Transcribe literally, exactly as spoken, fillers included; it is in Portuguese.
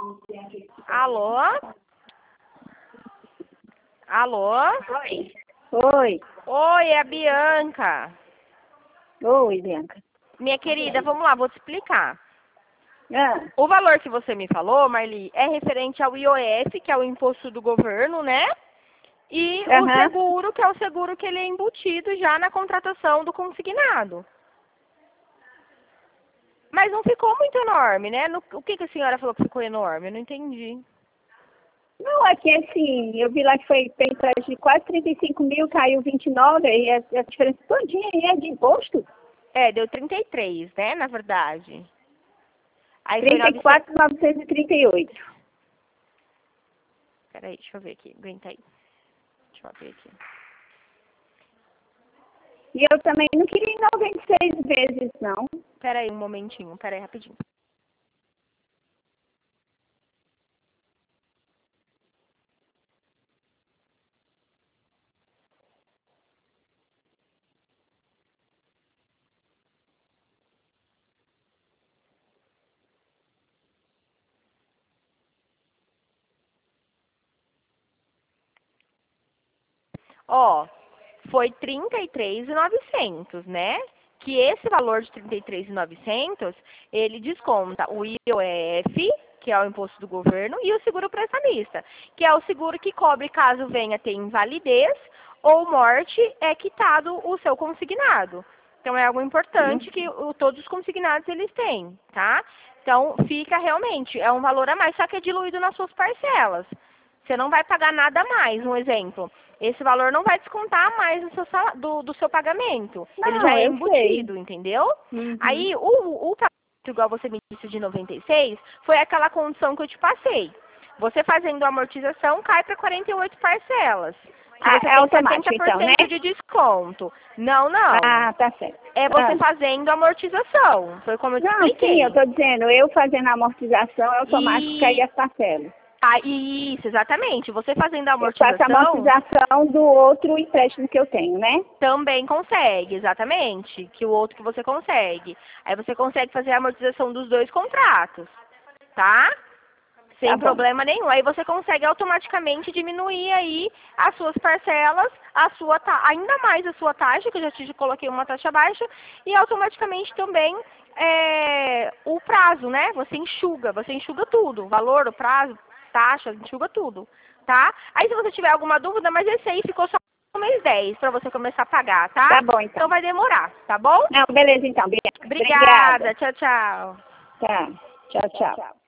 Alô? Alô? Oi. Oi. Oi, é a Bianca. Oi, Bianca. Minha querida, vamos lá, vou te explicar. Ah, O valor que você me falou, Marli, é referente ao I O F, que é o imposto do governo, né? E o aham. seguro, que é o seguro que ele é embutido já na contratação do consignado. Mas não ficou muito enorme, né? No- o que, que a senhora falou que ficou enorme? Eu não entendi. Não, aqui assim, eu vi lá que foi feito de quase trinta e cinco mil, caiu vinte e nove, e a, a diferença todinha aí é de imposto. É, deu trinta e três, né, na verdade. Aí foi trinta e novecentos... quatro mil novecentos e trinta e oito. Peraí, deixa eu ver aqui. Aguenta aí. Deixa eu ver aqui. E eu também não queria noventa e seis vezes, não. Peraí um momentinho. Peraí, rapidinho. Ó, foi trinta e três mil e novecentos, né? Que esse valor de trinta e três mil e novecentos, ele desconta o I O F, que é o imposto do governo, e o seguro prestamista, que é o seguro que cobre caso venha ter invalidez ou morte, é quitado o seu consignado. Então é algo importante que o- todos os consignados eles têm, tá? Então fica realmente, é um valor a mais, só que é diluído nas suas parcelas. Você não vai pagar nada a mais, um exemplo. Esse valor não vai descontar mais do seu, sala- do, do seu pagamento. Ele já Não, é eu sei. embutido, entendeu? Uhum. Aí, o, o pagamento, igual você me disse, de noventa e seis, foi aquela condição que eu te passei. Você fazendo a amortização, cai para quarenta e oito parcelas. Que Ah, você é tem automático, sessenta por então, né? cento de desconto. Não, não. Ah, tá certo. É você Ah. fazendo a amortização. Foi como eu te Não, sim, eu expliquei. tô dizendo, eu fazendo a amortização é automático cair E... as parcelas. Ah, isso, exatamente. Você fazendo a Eu faço a amortização... amortização do outro empréstimo que eu tenho, né? Também consegue, exatamente. Que o outro que você consegue. Aí você consegue fazer a amortização dos dois contratos, tá? Sem Tá bom. problema nenhum. Aí você consegue automaticamente diminuir aí as suas parcelas, a sua ta... ainda mais a sua taxa, que eu já te coloquei uma taxa baixa, e automaticamente também é, o prazo, né? Você enxuga, você enxuga tudo. O valor, o prazo, taxa, enxuga tudo, tá? Aí se você tiver alguma dúvida, mas esse aí ficou só no mês dez para você começar a pagar, tá? Tá bom, então. Então vai demorar, tá bom? Não, beleza, então, Bianca. Obrigada, Obrigada. tchau, tchau. Tá. Tchau, tchau.